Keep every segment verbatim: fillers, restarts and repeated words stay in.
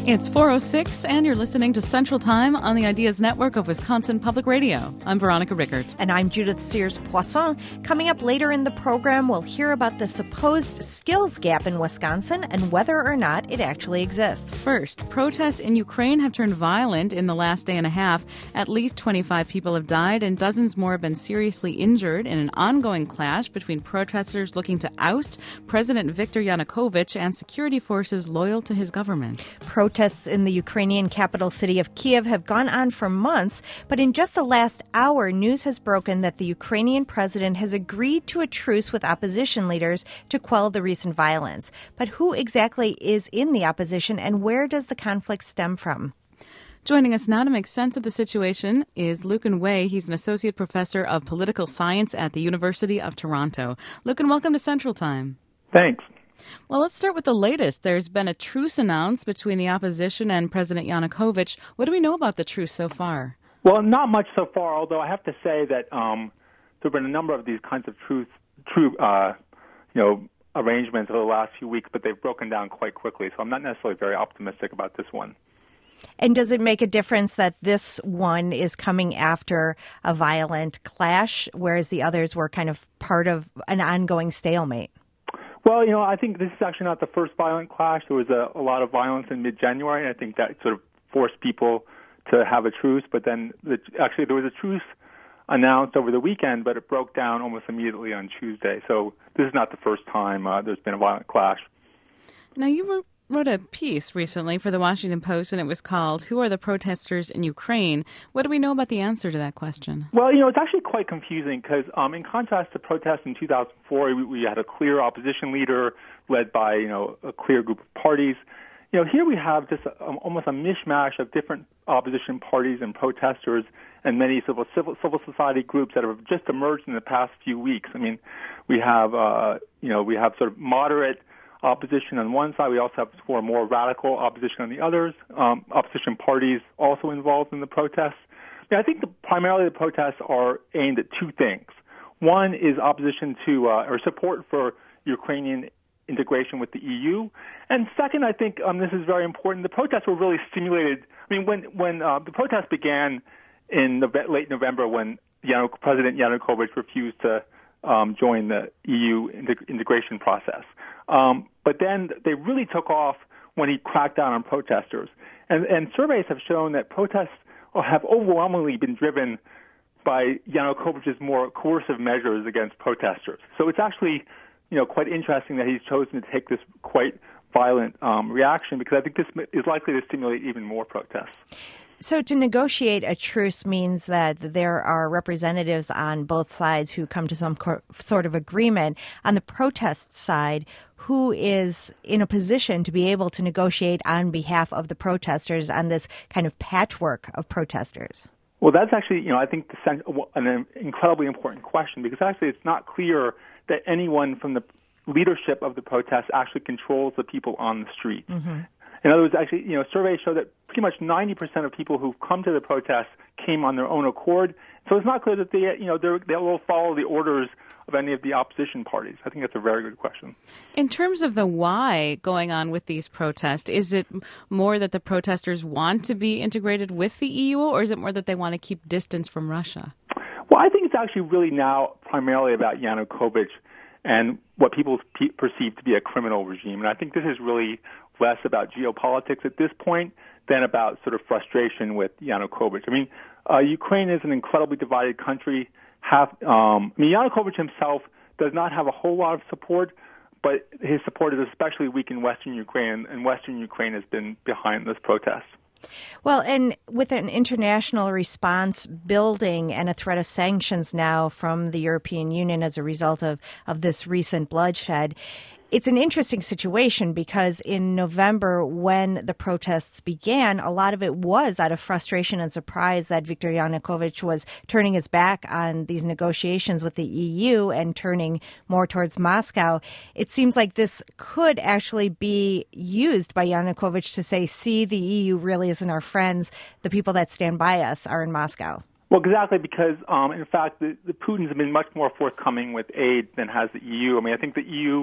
It's four oh six, and you're listening to Central Time on the Ideas Network of Wisconsin Public Radio. I'm Veronica Rickert. And I'm Judith Sears-Poisson. Coming up later in the program, we'll hear about the supposed skills gap in Wisconsin and whether or not it actually exists. First, protests in Ukraine have turned violent in the last day and a half. At least twenty-five people have died and dozens more have been seriously injured in an ongoing clash between protesters looking to oust President Viktor Yanukovych and security forces loyal to his government. Protests in the Ukrainian capital city of Kyiv have gone on for months, but in just the last hour, news has broken that the Ukrainian president has agreed to a truce with opposition leaders to quell the recent violence. But who exactly is in the opposition, and where does the conflict stem from? Joining us now to make sense of the situation is Lucan Way. He's an associate professor of political science at the University of Toronto. Lucan, welcome to Central Time. Thanks. Well, let's start with the latest. There's been a truce announced between the opposition and President Yanukovych. What do we know about the truce so far? Well, not much so far, although I have to say that um, there have been a number of these kinds of truce, true, uh, you know, arrangements over the last few weeks, but they've broken down quite quickly. So I'm not necessarily very optimistic about this one. And does it make a difference that this one is coming after a violent clash, whereas the others were kind of part of an ongoing stalemate? Well, you know, I think this is actually not the first violent clash. There was a, a lot of violence in mid-January, and I think that sort of forced people to have a truce. But then, the, actually, there was a truce announced over the weekend, but it broke down almost immediately on Tuesday. So this is not the first time uh, there's been a violent clash. Now, you were wrote a piece recently for the Washington Post, and it was called, "Who Are the Protesters in Ukraine?" What do we know about the answer to that question? Well, you know, it's actually quite confusing because um, in contrast to protests in two thousand four, we, we had a clear opposition leader led by, you know, a clear group of parties. You know, here we have just a, almost a mishmash of different opposition parties and protesters and many civil, civil civil society groups that have just emerged in the past few weeks. I mean, we have, uh, you know, we have sort of moderate opposition on one side. We also have for more radical opposition on the others. Um, opposition parties also involved in the protests. Yeah, I think the, primarily the protests are aimed at two things. One is opposition to uh, or support for Ukrainian integration with the E U, and second, I think um, this is very important. The protests were really stimulated. I mean, when when uh, the protests began in the, late November, when Yanu, President Yanukovych refused to um, join the E U integration process. Um, but then they really took off when he cracked down on protesters. And, and surveys have shown that protests have overwhelmingly been driven by Yanukovych's more coercive measures against protesters. So it's actually, you know, quite interesting that he's chosen to take this quite violent um, reaction, because I think this is likely to stimulate even more protests. So to negotiate a truce means that there are representatives on both sides who come to some co- sort of agreement. On the protest side, who is in a position to be able to negotiate on behalf of the protesters on this kind of patchwork of protesters? Well, that's actually, you know, I think the, an incredibly important question, because actually it's not clear that anyone from the leadership of the protests actually controls the people on the street. Mm-hmm. In other words, actually, you know, surveys show that pretty much ninety percent of people who've come to the protests came on their own accord. So it's not clear that they, you know, they will follow the orders of any of the opposition parties. I think that's a very good question. In terms of the why going on with these protests, is it more that the protesters want to be integrated with the E U, or is it more that they want to keep distance from Russia? Well, I think it's actually really now primarily about Yanukovych and what people pe- perceive to be a criminal regime. And I think this is really less about geopolitics at this point than about sort of frustration with Yanukovych. I mean, uh, Ukraine is an incredibly divided country. Half, um, I mean, Yanukovych himself does not have a whole lot of support, but his support is especially weak in Western Ukraine, and Western Ukraine has been behind this protest. Well, and with an international response building and a threat of sanctions now from the European Union as a result of, of this recent bloodshed, it's an interesting situation because in November, when the protests began, a lot of it was out of frustration and surprise that Viktor Yanukovych was turning his back on these negotiations with the E U and turning more towards Moscow. It seems like this could actually be used by Yanukovych to say, see, the E U really isn't our friends. The people that stand by us are in Moscow. Well, exactly, because, um, in fact, the, the Putin's have been much more forthcoming with aid than has the E U. I mean, I think the E U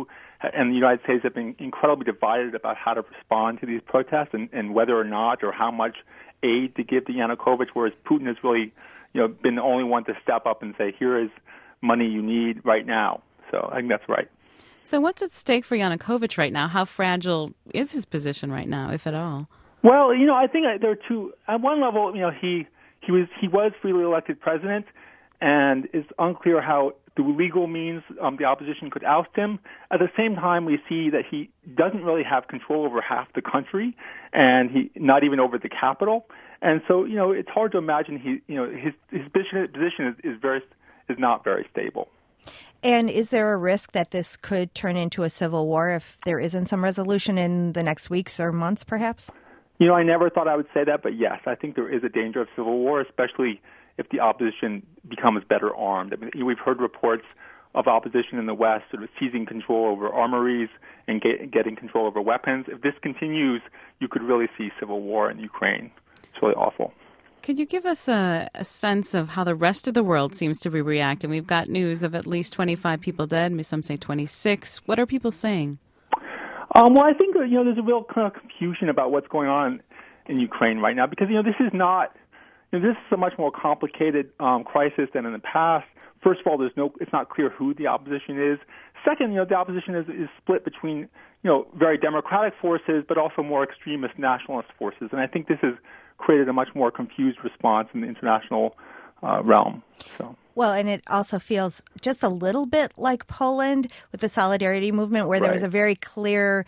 and the United States have been incredibly divided about how to respond to these protests and, and whether or not or how much aid to give to Yanukovych, whereas Putin has really, you know, been the only one to step up and say, here is money you need right now. So I think that's right. So what's at stake for Yanukovych right now? How fragile is his position right now, if at all? Well, you know, I think there are two. At one level, you know, he he was he was freely elected president, and it's unclear how through legal means um, the opposition could oust him. At the same time, we see that he doesn't really have control over half the country, and he not even over the capital. And so, you know, it's hard to imagine he, you know, his his position, position is, is very is not very stable. And is there a risk that this could turn into a civil war if there isn't some resolution in the next weeks or months, perhaps? You know, I never thought I would say that, but yes, I think there is a danger of civil war, especially if the opposition becomes better armed. I mean, we've heard reports of opposition in the West sort of seizing control over armories and get, getting control over weapons. If this continues, you could really see civil war in Ukraine. It's really awful. Could you give us a, a sense of how the rest of the world seems to be reacting? We've got news of at least twenty-five people dead, some say twenty-six. What are people saying? Um, well, I think, you know, there's a real kind of confusion about what's going on in Ukraine right now because, you know, this is not, you know, this is a much more complicated um, crisis than in the past. First of all, there's no, it's not clear who the opposition is. Second, you know, the opposition is, is split between, you know, very democratic forces, but also more extremist nationalist forces. And I think this has created a much more confused response in the international uh, realm. So. Well, and it also feels just a little bit like Poland with the Solidarity movement, where there right. was a very clear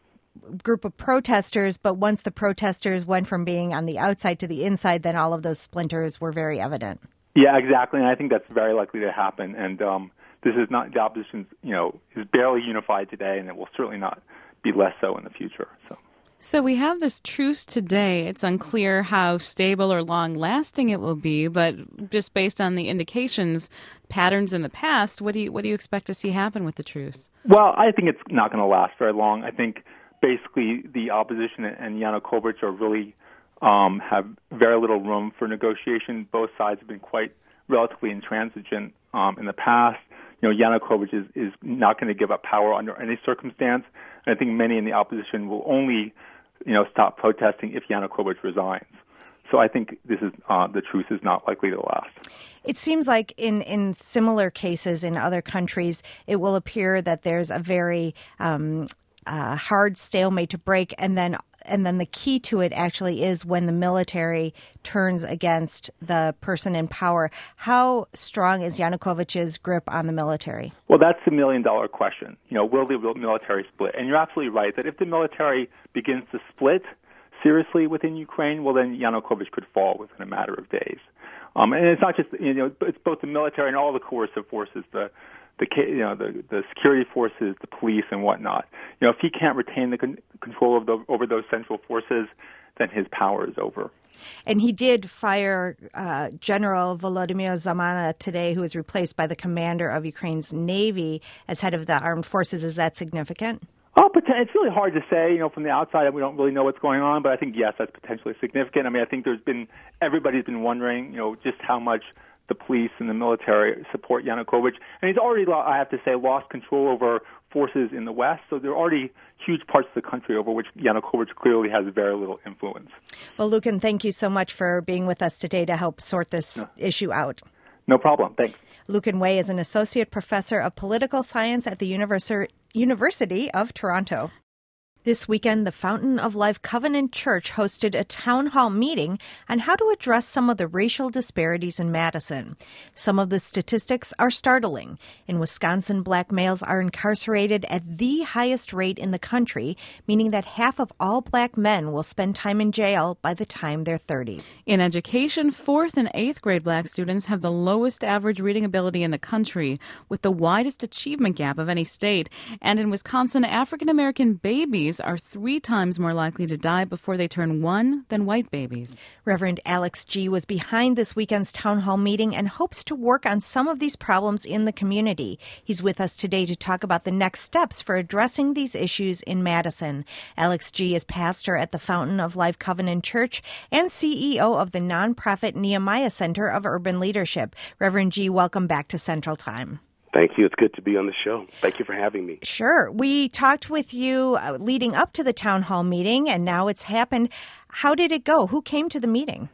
group of protesters, but once the protesters went from being on the outside to the inside, then all of those splinters were very evident. Yeah, exactly, and I think that's very likely to happen. And um, this is not, the opposition, you know, is barely unified today, and it will certainly not be less so in the future. So. So we have this truce today. It's unclear how stable or long-lasting it will be, but just based on the indications, patterns in the past, what do you what do you expect to see happen with the truce? Well, I think it's not going to last very long. I think basically the opposition and Yanukovych are really um, have very little room for negotiation. Both sides have been quite relatively intransigent um, in the past. You know, Yanukovych is, is not going to give up power under any circumstance. And I think many in the opposition will only, you know, stop protesting if Yanukovych resigns. So I think this is uh, the truce is not likely to last. It seems like in, in similar cases in other countries, it will appear that there's a very um, uh, hard stalemate to break, and then and then the key to it actually is when the military turns against the person in power. How strong is Yanukovych's grip on the military? Well, that's the million-dollar question. You know, will the military split? And you're absolutely right that if the military begins to split seriously within Ukraine, well, then Yanukovych could fall within a matter of days. Um, and it's not just, you know, it's both the military and all the coercive forces, the the you know the the security forces, the police, and whatnot. You know, if he can't retain the con- control of the, over those central forces, then his power is over. And he did fire uh, General Volodymyr Zamana today, who was replaced by the commander of Ukraine's Navy as head of the armed forces. Is that significant? Oh, but it's really hard to say. You know, from the outside, we don't really know what's going on. But I think yes, that's potentially significant. I mean, I think there's been everybody's been wondering, you know, just how much the police and the military support Yanukovych, and he's already, I have to say, lost control over forces in the West. So there are already huge parts of the country over which Yanukovych clearly has very little influence. Well, Lucan, thank you so much for being with us today to help sort this no. issue out. No problem. Thanks. Lucan Way is an associate professor of political science at the Universi- University of Toronto. This weekend, the Fountain of Life Covenant Church hosted a town hall meeting on how to address some of the racial disparities in Madison. Some of the statistics are startling. In Wisconsin, black males are incarcerated at the highest rate in the country, meaning that half of all black men will spend time in jail by the time they're thirty. In education, fourth and eighth grade black students have the lowest average reading ability in the country, with the widest achievement gap of any state. And in Wisconsin, African-American babies are three times more likely to die before they turn one than white babies. Reverend Alex G. was behind this weekend's town hall meeting and hopes to work on some of these problems in the community. He's with us today to talk about the next steps for addressing these issues in Madison. Alex G. is pastor at the Fountain of Life Covenant Church and C E O of the nonprofit Nehemiah Center of Urban Leadership. Reverend G., welcome back to Central Time. Thank you. It's good to be on the show. Thank you for having me. Sure. We talked with you uh, leading up to the town hall meeting, and now it's happened. How did it go? Who came to the meeting?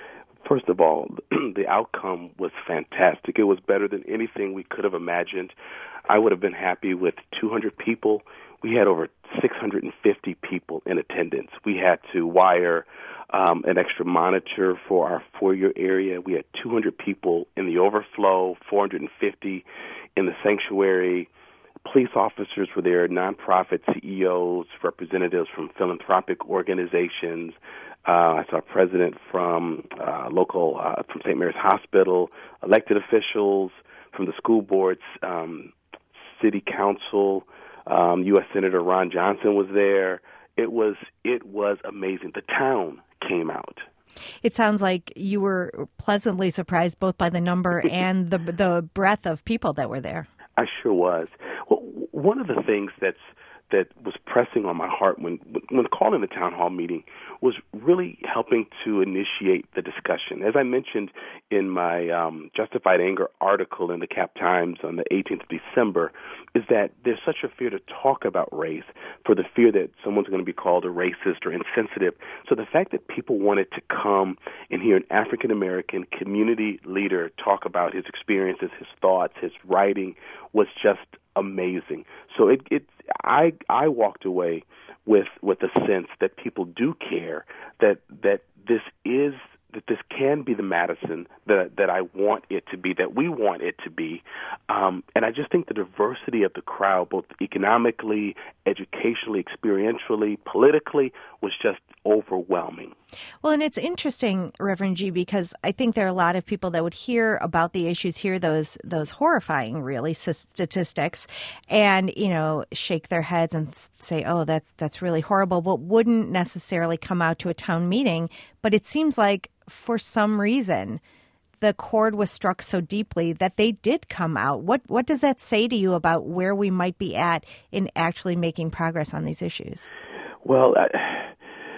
First of all, the outcome was fantastic. It was better than anything we could have imagined. I would have been happy with two hundred people. We had over six hundred fifty people in attendance. We had to wire um, an extra monitor for our foyer area. We had two hundred people in the overflow, four hundred fifty in the sanctuary. Police officers were there, nonprofit C E Os, representatives from philanthropic organizations. Uh, I saw a president from uh, local, uh, from Saint Mary's Hospital, elected officials from the school boards, um, city council. Um, U S Senator Ron Johnson was there. It was it was amazing. The town came out. It sounds like you were pleasantly surprised both by the number and the the breadth of people that were there. I sure was. Well, one of the things that's that was pressing on my heart when when calling the town hall meeting was really helping to initiate the discussion. As I mentioned in my um, Justified Anger article in the Cap Times on the eighteenth of December, is that there's such a fear to talk about race for the fear that someone's going to be called a racist or insensitive. So the fact that people wanted to come and hear an African-American community leader talk about his experiences, his thoughts, his writing was just amazing. So it, it I I walked away with with a sense that people do care, that that this is that this can be the Madison that that I want it to be, that we want it to be. Um, and I just think the diversity of the crowd, both economically, educationally, experientially, politically, was just overwhelming. Well, and it's interesting, Reverend Gee, because I think there are a lot of people that would hear about the issues, hear those those horrifying, really, statistics, and, you know, shake their heads and say, oh, that's that's really horrible, but wouldn't necessarily come out to a town meeting. But it seems like for some reason the chord was struck so deeply that they did come out. What what does that say to you about where we might be at in actually making progress on these issues? Well, I,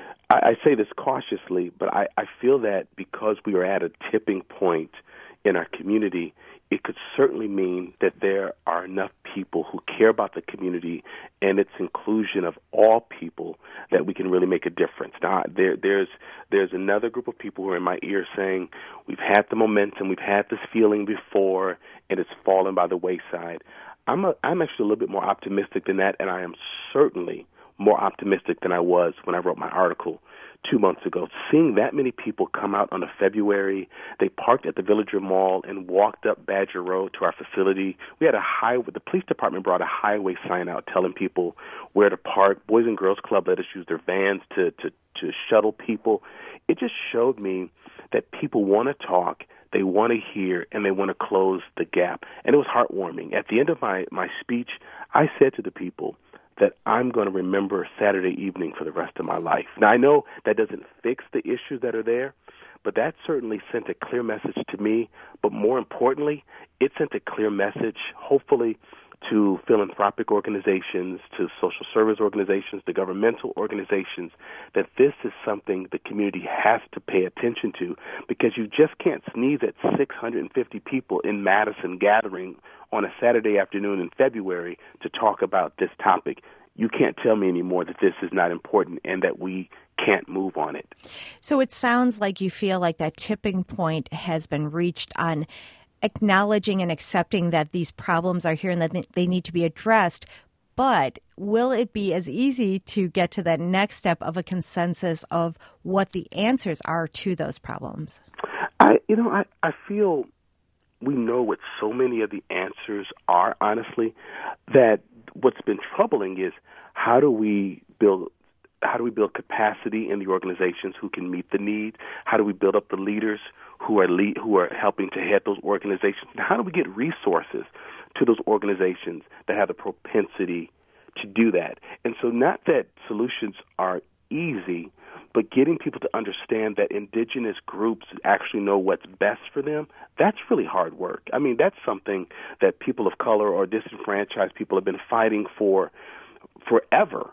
I say this cautiously, but I, I feel that because we are at a tipping point in our community, it could certainly mean that there are enough people who care about the community and its inclusion of all people that we can really make a difference. Now, there, there's there's another group of people who are in my ear saying, we've had the momentum, we've had this feeling before, and it's fallen by the wayside. I'm a, I'm actually a little bit more optimistic than that, and I am certainly more optimistic than I was when I wrote my article two months ago. Seeing that many people come out on a February, they parked at the Villager Mall and walked up Badger Road to our facility. We had a highway, the police department brought a highway sign out telling people where to park. Boys and Girls Club let us use their vans to, to, to shuttle people. It just showed me that people want to talk, they want to hear, and they want to close the gap. And it was heartwarming. At the end of my, my speech, I said to the people that I'm going to remember Saturday evening for the rest of my life. Now, I know that doesn't fix the issues that are there, but that certainly sent a clear message to me. But more importantly, it sent a clear message, hopefully, to philanthropic organizations, to social service organizations, to governmental organizations, that this is something the community has to pay attention to, because you just can't sneeze at six hundred fifty people in Madison gathering on a Saturday afternoon in February to talk about this topic. You can't tell me anymore that this is not important and that we can't move on it. So it sounds like you feel like that tipping point has been reached on acknowledging and accepting that these problems are here and that they need to be addressed. But will it be as easy to get to that next step of a consensus of what the answers are to those problems? I, you know, I, I feel we know what so many of the answers are, honestly, that what's been troubling is how do we build how do we build capacity in the organizations who can meet the need? How do we build up the leaders who are lead, who are helping to head those organizations? And how do we get resources to those organizations that have the propensity to do that? And so not that solutions are easy, but getting people to understand that indigenous groups actually know what's best for them, that's really hard work. I mean, that's something that people of color or disenfranchised people have been fighting for forever.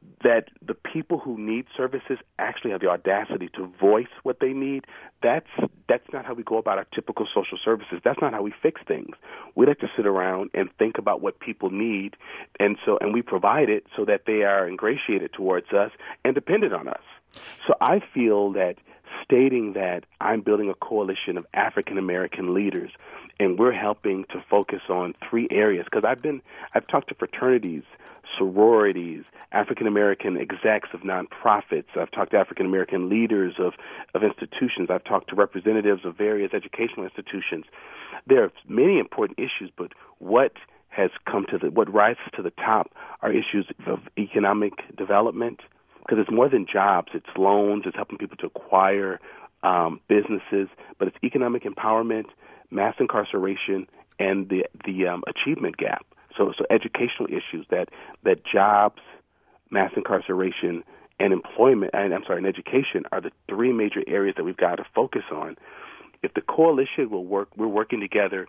that the people who need services actually have the audacity to voice what they need. That's that's not how we go about our typical social services. That's not how we fix things. We like to sit around and think about what people need, and so and we provide it so that they are ingratiated towards us and dependent on us. So I feel that stating that I'm building a coalition of African American leaders, and we're helping to focus on three areas, because I've been I've talked to fraternities, sororities, African American execs of nonprofits. I've talked to African American leaders of, of institutions. I've talked to representatives of various educational institutions. There are many important issues, but what has come to the what rises to the top are issues of economic development, because it's more than jobs. It's loans. It's helping people to acquire um, businesses, but it's economic empowerment, mass incarceration, and the the um, achievement gap. So, so educational issues that that jobs, mass incarceration, and employment, and I'm sorry, and education are the three major areas that we've got to focus on. If the coalition will work, we're working together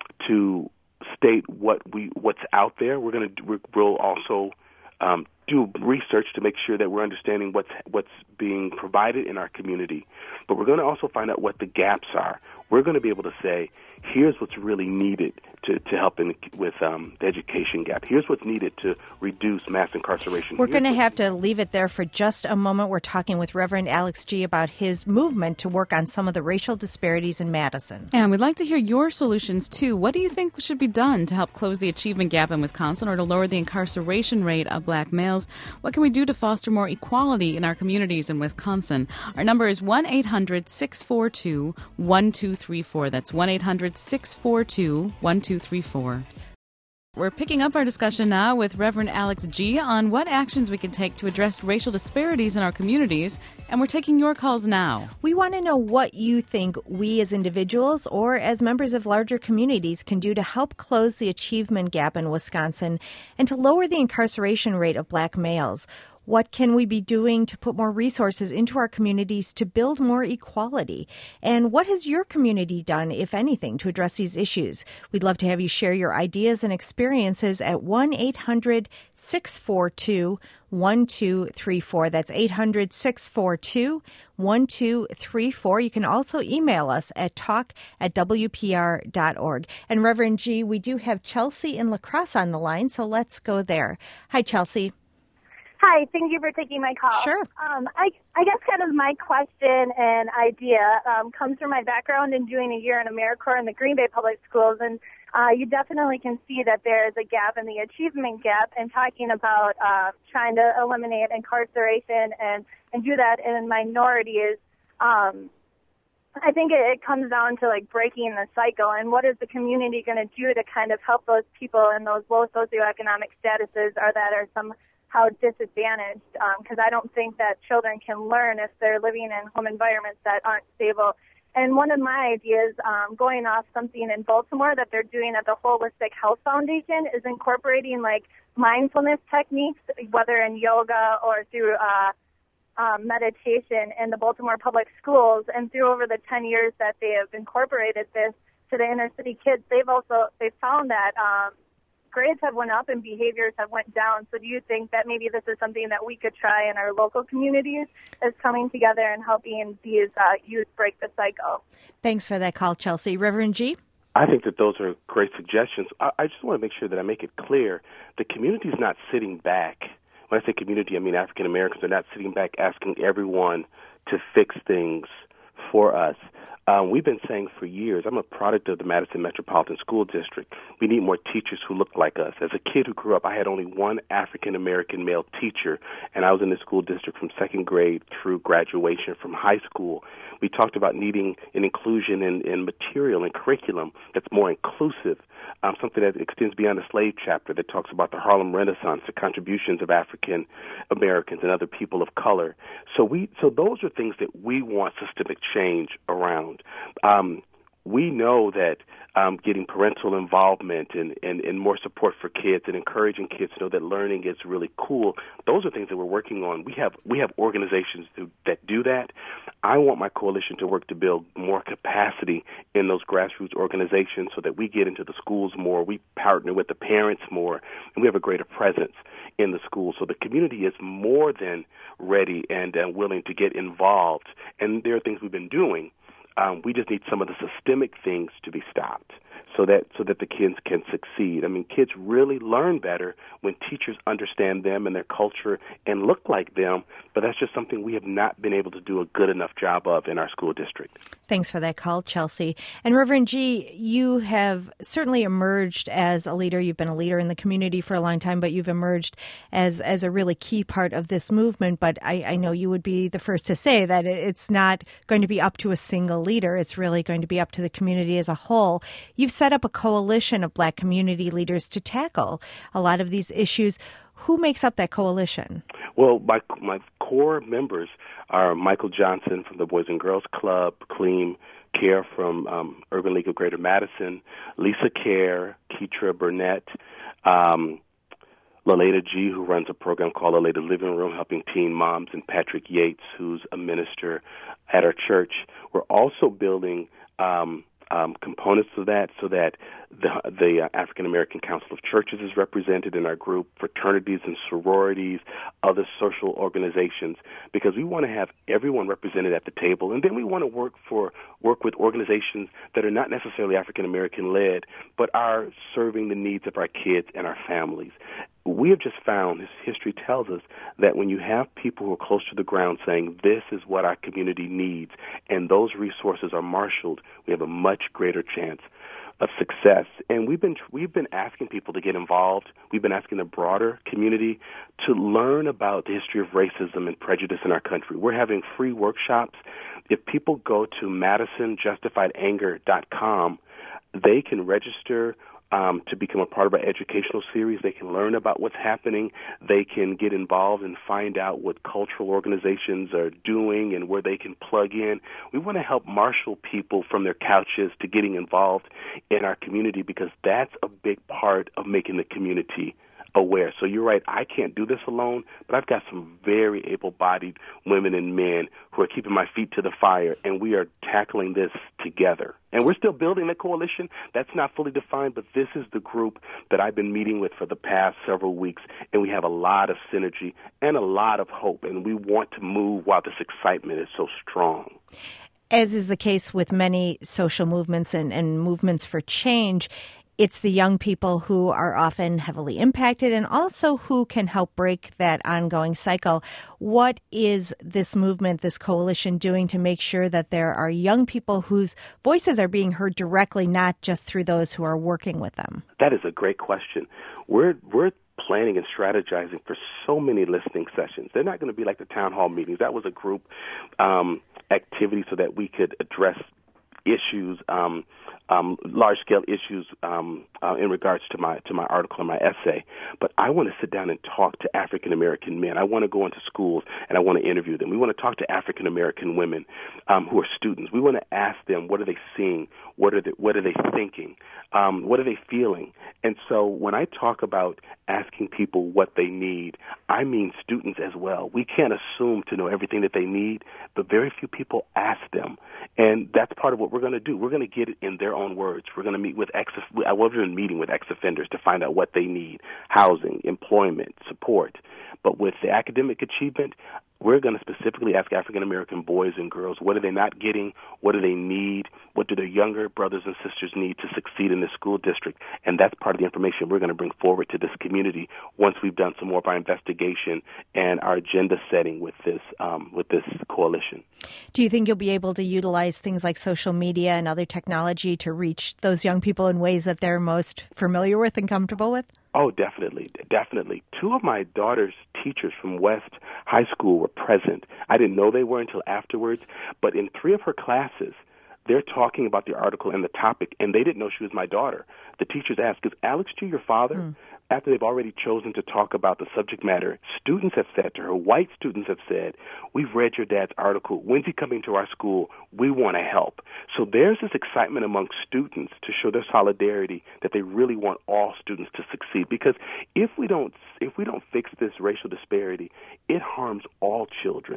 to state what we what's out there. We're going to we'll also um, do research to make sure that we're understanding what's what's being provided in our community. But we're going to also find out what the gaps are. We're going to be able to say, here's what's really needed to, to help in, with um, the education gap. Here's what's needed to reduce mass incarceration. We're going to have to leave it there for just a moment. We're talking with Reverend Alex Gee about his movement to work on some of the racial disparities in Madison. And we'd like to hear your solutions, too. What do you think should be done to help close the achievement gap in Wisconsin or to lower the incarceration rate of black males? What can we do to foster more equality in our communities in Wisconsin? Our number is one eight hundred six four two one two three four. That's one eight hundred six four two one two three four. We're picking up our discussion now with Reverend Alex Gee on what actions we can take to address racial disparities in our communities, and we're taking your calls now. We want to know what you think we as individuals or as members of larger communities can do to help close the achievement gap in Wisconsin and to lower the incarceration rate of black males. What can we be doing to put more resources into our communities to build more equality? And what has your community done, if anything, to address these issues? We'd love to have you share your ideas and experiences at one eight hundred six four two one two three four. That's eight hundred six four two one two three four. You can also email us at talk at w p r dot org. And Reverend Gee, we do have Chelsea in La Crosse on the line, so let's go there. Hi, Chelsea. Hi, thank you for taking my call. Sure. Um, I, I guess kind of my question and idea um, comes from my background in doing a year in AmeriCorps in the Green Bay Public Schools, and uh, you definitely can see that there is a gap in the achievement gap, and talking about uh, trying to eliminate incarceration and, and do that in minorities. Um, I think it, it comes down to like breaking the cycle, and what is the community going to do to kind of help those people in those low socioeconomic statuses or that are some how disadvantaged, because um, I don't think that children can learn if they're living in home environments that aren't stable. And one of my ideas, um, going off something in Baltimore that they're doing at the Holistic Health Foundation, is incorporating like mindfulness techniques, whether in yoga or through uh, um, meditation in the Baltimore public schools. And through over the ten years that they have incorporated this to the inner city kids, they've also they've found that um, grades have went up and behaviors have went down. So do you think that maybe this is something that we could try in our local communities, is coming together and helping these uh, youth break the cycle? Thanks for that call, Chelsea. Reverend Gee? I think that those are great suggestions. I, I just want to make sure that I make it clear the community is not sitting back. When I say community, I mean African Americans are not sitting back asking everyone to fix things for us. Um, we've been saying for years, I'm a product of the Madison Metropolitan School District. We need more teachers who look like us. As a kid who grew up, I had only one African-American male teacher, and I was in the school district from second grade through graduation from high school. We talked about needing an inclusion in, in material and curriculum that's more inclusive, um, something that extends beyond the slave chapter, that talks about the Harlem Renaissance, the contributions of African Americans and other people of color. So we, so those are things that we want systemic change around. Um, we know that um, getting parental involvement and, and, and more support for kids and encouraging kids to know that learning is really cool, those are things that we're working on. We have we have organizations to, that do that. I want my coalition to work to build more capacity in those grassroots organizations so that we get into the schools more, we partner with the parents more, and we have a greater presence in the school. So the community is more than ready and uh, willing to get involved. And there are things we've been doing. Um, we just need some of the systemic things to be stopped so that so that the kids can succeed. I mean, kids really learn better when teachers understand them and their culture and look like them, but that's just something we have not been able to do a good enough job of in our school district. Thanks for that call, Chelsea. And Reverend G, you have certainly emerged as a leader. You've been a leader in the community for a long time, but you've emerged as, as a really key part of this movement. But I, I know you would be the first to say that it's not going to be up to a single leader. It's really going to be up to the community as a whole. You've set up a coalition of Black community leaders to tackle a lot of these issues. Who makes up that coalition? Well, my my core members are Michael Johnson from the Boys and Girls Club, Cleem Care from um, Urban League of Greater Madison, Lisa Care, Keitra Burnett, um, Laleda G, who runs a program called Laleda Living Room, helping teen moms, and Patrick Yates, who's a minister at our church. We're also building um, um, components of that so that the, the uh, African American Council of Churches is represented in our group, fraternities and sororities, other social organizations, because we want to have everyone represented at the table. And then we want to work for work with organizations that are not necessarily African American led, but are serving the needs of our kids and our families. We have just found, this history tells us, that when you have people who are close to the ground saying, this is what our community needs, and those resources are marshaled, we have a much greater chance of success. And we've been we've been asking people to get involved. We've been asking the broader community to learn about the history of racism and prejudice in our country. We're having free workshops. If people go to madison justified anger dot com, they can register Um, to become a part of our educational series. They can learn about what's happening. They can get involved and find out what cultural organizations are doing and where they can plug in. We want to help marshal people from their couches to getting involved in our community, because that's a big part of making the community aware. So you're right, I can't do this alone, but I've got some very able-bodied women and men who are keeping my feet to the fire, and we are tackling this together. And we're still building the coalition. That's not fully defined, but this is the group that I've been meeting with for the past several weeks, and we have a lot of synergy and a lot of hope, and we want to move while this excitement is so strong. As is the case with many social movements and, and movements for change, it's the young people who are often heavily impacted and also who can help break that ongoing cycle. What is this movement, this coalition, doing to make sure that there are young people whose voices are being heard directly, not just through those who are working with them? That is a great question. We're we're planning and strategizing for so many listening sessions. They're not going to be like the town hall meetings. That was a group um, activity so that we could address issues, um, um, large-scale issues um, uh, in regards to my to my article and my essay. But I want to sit down and talk to African-American men. I want to go into schools and I want to interview them. We want to talk to African-American women um, who are students. We want to ask them, what are they seeing? What are they, what are they thinking? Um, what are they feeling? And so when I talk about asking people what they need, I mean students as well. We can't assume to know everything that they need, but very few people ask them. And that's part of what we're going to do. We're going to get it in their own words. We're going to meet with ex. I was in meeting with ex-offenders to find out what they need: housing, employment, support. But with the academic achievement, we're going to specifically ask African-American boys and girls, what are they not getting? What do they need? What do their younger brothers and sisters need to succeed in the school district? And that's part of the information we're going to bring forward to this community once we've done some more of our investigation and our agenda setting with this um, with this coalition. Do you think you'll be able to utilize things like social media and other technology to reach those young people in ways that they're most familiar with and comfortable with? Oh, definitely, definitely. Two of my daughter's teachers from West High School were present. I didn't know they were until afterwards, but in three of her classes, they're talking about the article and the topic, and they didn't know she was my daughter. The teachers asked, is Alex G your father? Mm. After they've already chosen to talk about the subject matter, students have said to her, white students have said, we've read your dad's article. When's he coming to our school? We want to help. So there's this excitement among students to show their solidarity that they really want all students to succeed. Because if we don't, if we don't fix this racial disparity, it harms all children.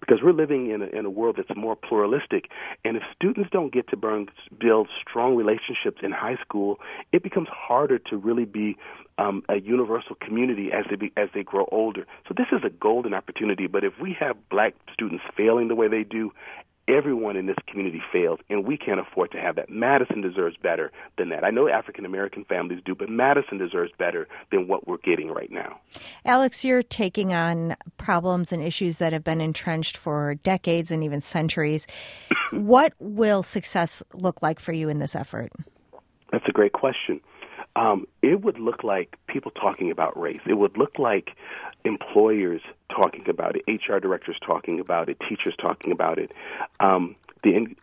because we're living in a, in a world that's more pluralistic. And if students don't get to burn, build strong relationships in high school, it becomes harder to really be um, a universal community as they be, as they grow older. So this is a golden opportunity. But if we have black students failing the way they do, everyone in this community fails, and we can't afford to have that. Madison deserves better than that. I know African-American families do, but Madison deserves better than what we're getting right now. Alex, you're taking on problems and issues that have been entrenched for decades and even centuries. What will success look like for you in this effort? That's a great question. Um, it would look like people talking about race. It would look like employers talking about it, H R directors talking about it, teachers talking about it, um, the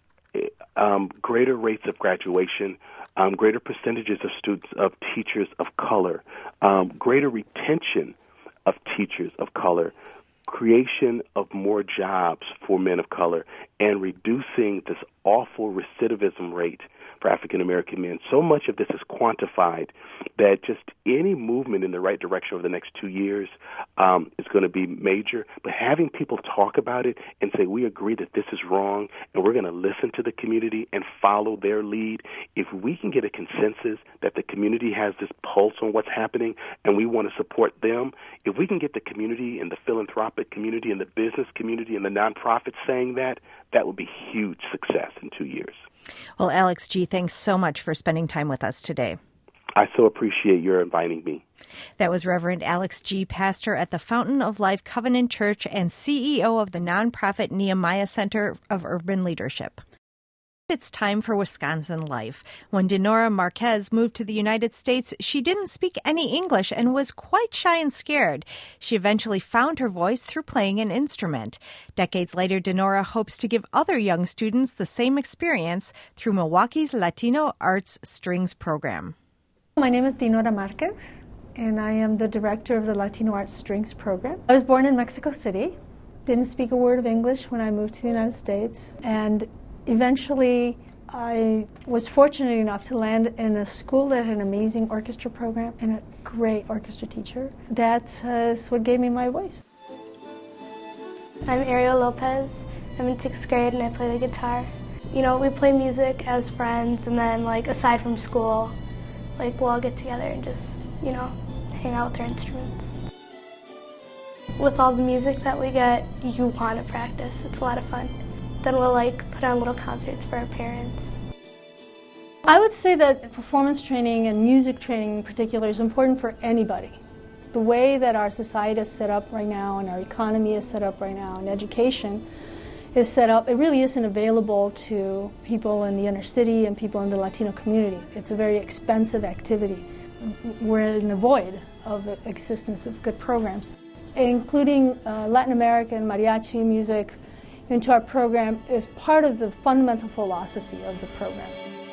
um, greater rates of graduation, um, greater percentages of students, of teachers of color, um, greater retention of teachers of color, creation of more jobs for men of color, and reducing this awful recidivism rate for African-American men. So much of this is quantified that just any movement in the right direction over the next two years um, is going to be major. But having people talk about it and say, we agree that this is wrong, and we're going to listen to the community and follow their lead, if we can get a consensus that the community has this pulse on what's happening and we want to support them, if we can get the community and the philanthropic community and the business community and the nonprofits saying that, that would be huge success in two years. Well, Alex G., thanks so much for spending time with us today. I so appreciate your inviting me. That was Reverend Alex G., pastor at the Fountain of Life Covenant Church and C E O of the nonprofit Nehemiah Center of Urban Leadership. It's time for Wisconsin Life. When Dinora Marquez moved to the United States, she didn't speak any English and was quite shy and scared. She eventually found her voice through playing an instrument. Decades later, Dinora hopes to give other young students the same experience through Milwaukee's Latino Arts Strings program. My name is Dinora Marquez, and I am the director of the Latino Arts Strings program. I was born in Mexico City, didn't speak a word of English when I moved to the United States, and eventually, I was fortunate enough to land in a school that had an amazing orchestra program and a great orchestra teacher. That is what gave me my voice. I'm Ariel Lopez. I'm in sixth grade and I play the guitar. You know, we play music as friends, and then, like, aside from school, like, we'll all get together and just, you know, hang out with our instruments. With all the music that we get, you want to practice. It's a lot of fun. Then we'll, like, put on little concerts for our parents. I would say that performance training and music training in particular is important for anybody. The way that our society is set up right now and our economy is set up right now and education is set up, it really isn't available to people in the inner city and people in the Latino community. It's a very expensive activity. We're in a void of the existence of good programs, including uh, Latin American mariachi music into our program is part of the fundamental philosophy of the program.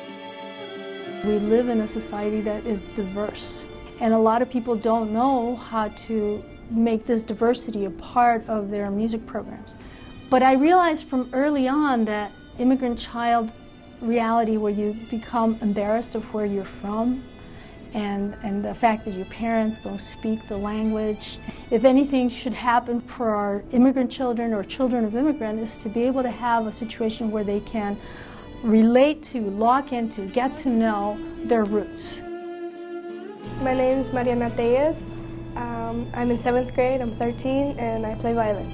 We live in a society that is diverse, and a lot of people don't know how to make this diversity a part of their music programs. But I realized from early on that immigrant child reality, where you become embarrassed of where you're from, and, and the fact that your parents don't speak the language. If anything should happen for our immigrant children or children of immigrants, is to be able to have a situation where they can relate to, lock into, get to know their roots. My name is Mariana Tellez. Um, I'm in seventh grade, I'm thirteen, and I play violin.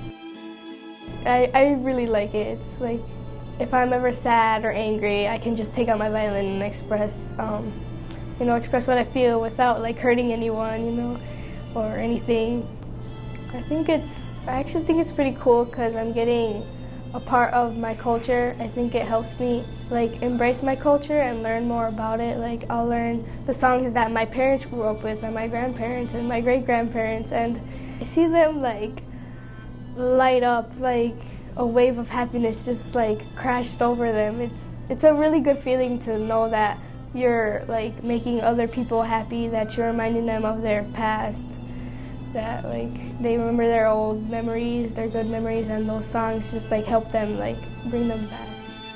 I, I really like it. It's like, if I'm ever sad or angry, I can just take out my violin and express um, you know, express what I feel without, like, hurting anyone, you know, or anything. I think it's, I actually think it's pretty cool because I'm getting a part of my culture. I think it helps me, like, embrace my culture and learn more about it. Like, I'll learn the songs that my parents grew up with and my grandparents and my great-grandparents, and I see them, like, light up, like, a wave of happiness just, like, crashed over them. It's, it's a really good feeling to know that you're, like, making other people happy, that you're reminding them of their past, that, like, they remember their old memories, their good memories, and those songs just, like, help them, like, bring them back.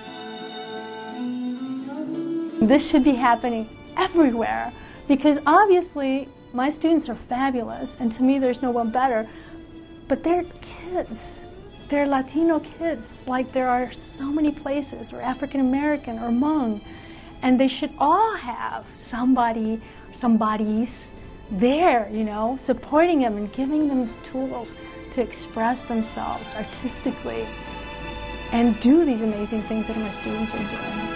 This should be happening everywhere, because obviously my students are fabulous, and to me there's no one better, but they're kids. they're Latino kids, like there are so many places, or African American or Hmong, and they should all have somebody, somebodies there, you know, supporting them and giving them the tools to express themselves artistically and do these amazing things that my students are doing.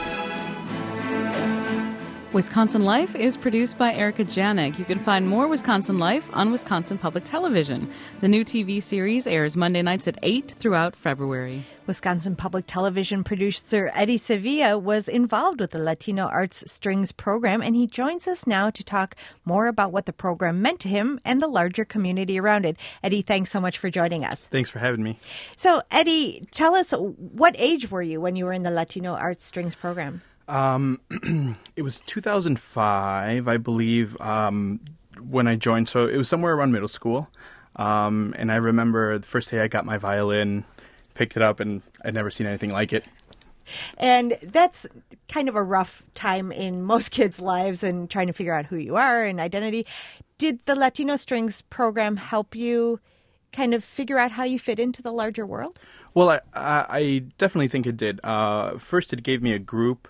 Wisconsin Life is produced by Erica Janik. You can find more Wisconsin Life on Wisconsin Public Television. The new T V series airs Monday nights at eight throughout February. Wisconsin Public Television producer Eddie Sevilla was involved with the Latino Arts Strings program, and he joins us now to talk more about what the program meant to him and the larger community around it. Eddie, thanks so much for joining us. Thanks for having me. So, Eddie, tell us, what age were you when you were in the Latino Arts Strings program? Um, it was two thousand five, I believe, um, when I joined. So it was somewhere around middle school. Um, and I remember the first day I got my violin, picked it up, and I'd never seen anything like it. And that's kind of a rough time in most kids' lives and trying to figure out who you are and identity. Did the Latino Strings program help you kind of figure out how you fit into the larger world? Well, I, I, I definitely think it did. Uh, first, it gave me a group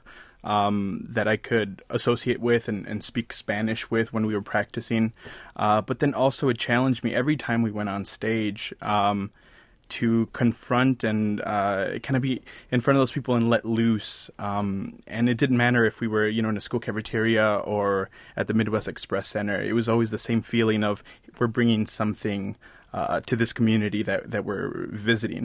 um, that I could associate with and, and speak Spanish with when we were practicing. Uh, but then also it challenged me every time we went on stage um, to confront and uh, kind of be in front of those people and let loose. Um, and it didn't matter if we were, you know, in a school cafeteria or at the Midwest Express Center. It was always the same feeling of we're bringing something Uh, to this community that, that we're visiting.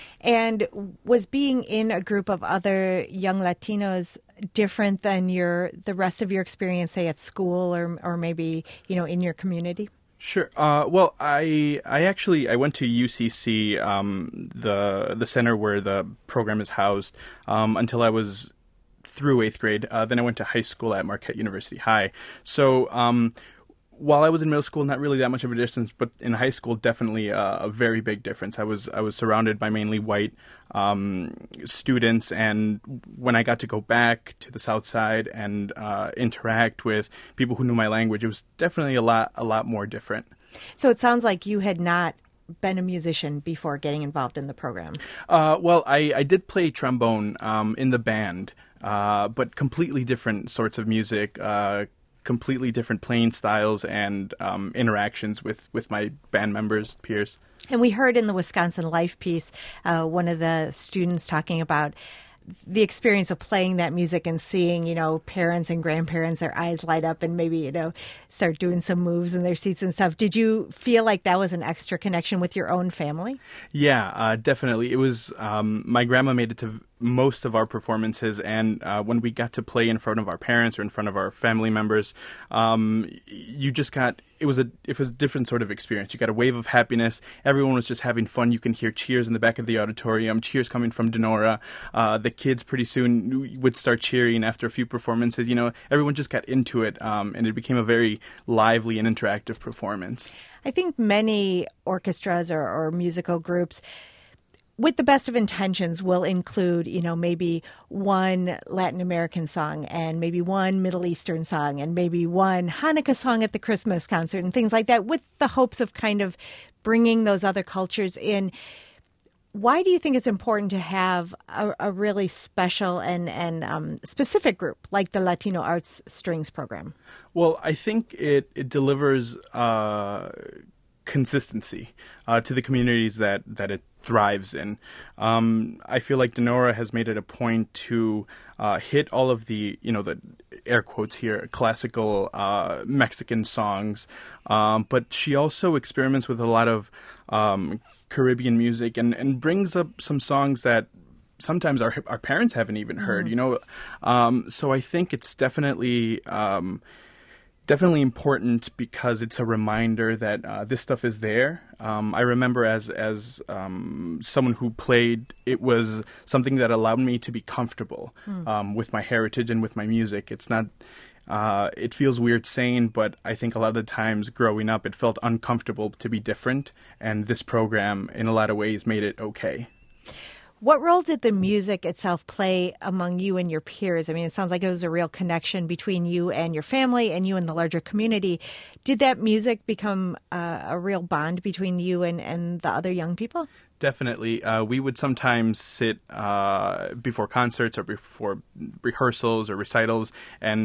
And was being in a group of other young Latinos different than your the rest of your experience, say, at school or or maybe, you know, in your community? Sure. Uh, well, I I actually I went to U C C, um, the the center where the program is housed, um, until I was through eighth grade. Uh, then I went to high school at Marquette University High. So Um, While I was in middle school, not really that much of a distance, but in high school, definitely a, a very big difference. I was I was surrounded by mainly white um, students, and when I got to go back to the South Side and uh, interact with people who knew my language, it was definitely a lot a lot more different. So it sounds like you had not been a musician before getting involved in the program. Uh, well, I, I did play trombone um, in the band, uh, but completely different sorts of music. Uh, completely different playing styles and um, interactions with, with my band members, peers. And we heard in the Wisconsin Life piece, uh, one of the students talking about the experience of playing that music and seeing, you know, parents and grandparents, their eyes light up and maybe, you know, start doing some moves in their seats and stuff. Did you feel like that was an extra connection with your own family? Yeah, uh, definitely. It was, um, my grandma made it to most of our performances, and uh, when we got to play in front of our parents or in front of our family members, um, you just got, it was a it was a different sort of experience. You got a wave of happiness. Everyone was just having fun. You can hear cheers in the back of the auditorium, cheers coming from Denora. Uh, the kids pretty soon would start cheering after a few performances. You know, everyone just got into it, um, and it became a very lively and interactive performance. I think many orchestras or, or musical groups, with the best of intentions, will include, you know, maybe one Latin American song and maybe one Middle Eastern song and maybe one Hanukkah song at the Christmas concert and things like that, with the hopes of kind of bringing those other cultures in. Why do you think it's important to have a, a really special and, and um, specific group like the Latino Arts Strings program? Well, I think it, it delivers uh, consistency uh, to the communities that, that it thrives in. Um, I feel like Denora has made it a point to uh, hit all of the, you know, the air quotes here, classical uh, Mexican songs, um, but she also experiments with a lot of um, Caribbean music and, and brings up some songs that sometimes our our parents haven't even heard, mm. you know. Um, so I think it's definitely um, definitely important because it's a reminder that uh, this stuff is there. Um, I remember as as um, someone who played, it was something that allowed me to be comfortable mm. um, with my heritage and with my music. It's not. Uh, it feels weird saying, but I think a lot of the times growing up, it felt uncomfortable to be different, and this program, in a lot of ways, made it okay. What role did the music itself play among you and your peers? I mean, it sounds like it was a real connection between you and your family and you and the larger community. Did that music become uh, a real bond between you and, and the other young people? Definitely. Uh, we would sometimes sit uh, before concerts or before rehearsals or recitals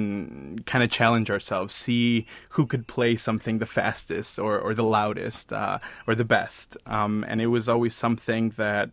and kind of challenge ourselves, see who could play something the fastest or, or the loudest uh, or the best. Um, and it was always something that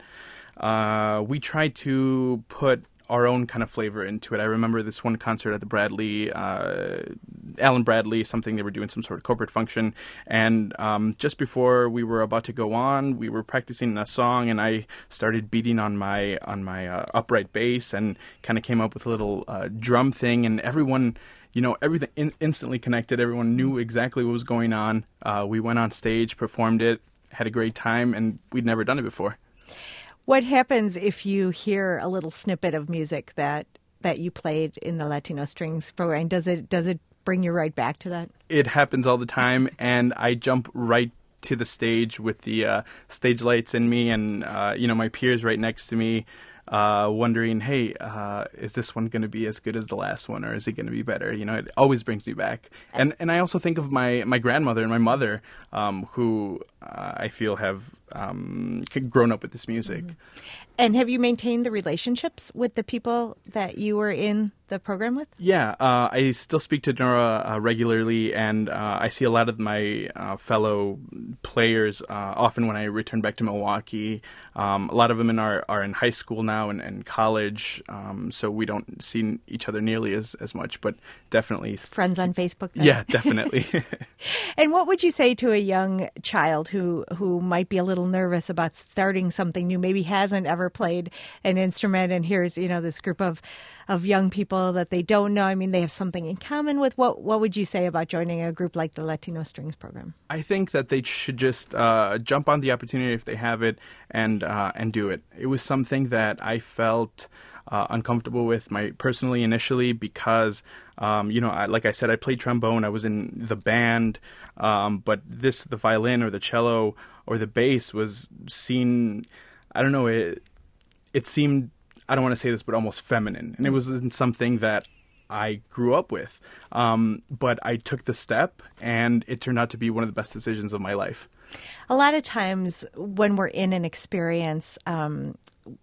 uh, we tried to put our own kind of flavor into it. I remember this one concert at the Bradley, uh, Allen Bradley, something they were doing some sort of corporate function. And um, just before we were about to go on, we were practicing a song, and I started beating on my on my uh, upright bass and kind of came up with a little uh, drum thing. And everyone, you know, everything in- instantly connected. Everyone knew exactly what was going on. Uh, we went on stage, performed it, had a great time, and we'd never done it before. What happens if you hear a little snippet of music that, that you played in the Latino Strings program? Does it does it bring you right back to that? It happens all the time, and I jump right to the stage with the uh, stage lights in me, and uh, you know, my peers right next to me, uh, wondering, hey, uh, is this one going to be as good as the last one, or is it going to be better? You know, it always brings me back. And and I also think of my, my grandmother and my mother, um, who uh, I feel have um, grown up with this music. Mm-hmm. And have you maintained the relationships with the people that you were in the program with? Yeah, uh, I still speak to Nora uh, regularly, and uh, I see a lot of my uh, fellow players uh, often when I return back to Milwaukee. Um, a lot of them in our, are in high school now and, and college, um, so we don't see each other nearly as, as much, but definitely... Friends on Facebook then? Yeah, definitely. And what would you say to a young child who, who might be a little nervous about starting something new, maybe hasn't ever played an instrument, and here's, you know, this group of, of young people that they don't know? I mean, they have something in common with. What what would you say about joining a group like the Latino Strings program? I think that they should just uh, jump on the opportunity if they have it and uh, and do it. It was something that I felt uh, uncomfortable with my personally initially because, um, you know, I, like I said, I played trombone. I was in the band, um, but this, the violin or the cello or the bass was seen, I don't know, it, it seemed, I don't want to say this, but almost feminine. And it wasn't something that I grew up with. Um, but I took the step, and it turned out to be one of the best decisions of my life. A lot of times when we're in an experience, um,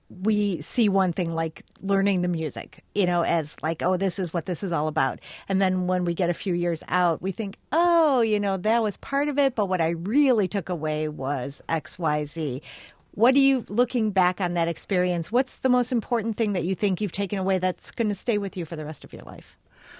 we see one thing like learning the music, you know, as like, oh, this is what this is all about. And then when we get a few years out, we think, oh, you know, that was part of it. But what I really took away was X, Y, Z. What do you, looking back on that experience, what's the most important thing that you think you've taken away that's going to stay with you for the rest of your life?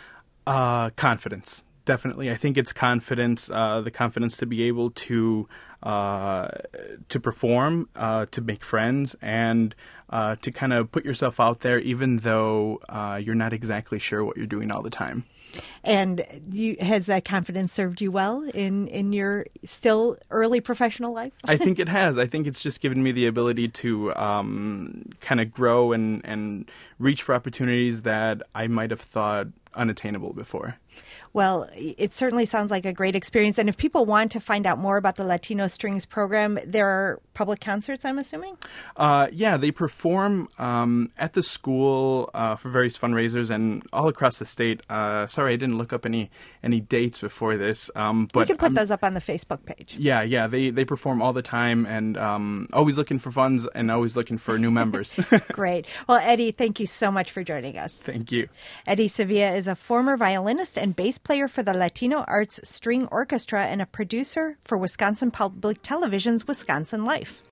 Uh, confidence. Definitely. I think it's confidence, uh, the confidence to be able to uh, to perform, uh, to make friends, and uh, to kind of put yourself out there even though uh, you're not exactly sure what you're doing all the time. And you, has that confidence served you well in, in your still early professional life? I think it has. I think it's just given me the ability to um, kind of grow and, and reach for opportunities that I might have thought unattainable before. Well, it certainly sounds like a great experience. And if people want to find out more about the Latino Strings program, there are public concerts, I'm assuming? Uh, yeah, they perform um, at the school uh, for various fundraisers and all across the state. Uh, sorry, I didn't look up any any dates before this. Um, but we can put um, those up on the Facebook page. Yeah, yeah, they, they perform all the time, and um, always looking for funds and always looking for new members. Great. Well, Eddie, thank you so much for joining us. Thank you. Eddie Sevilla is a former violinist and bass player for the Latino Arts String Orchestra and a producer for Wisconsin Public Television's Wisconsin Life.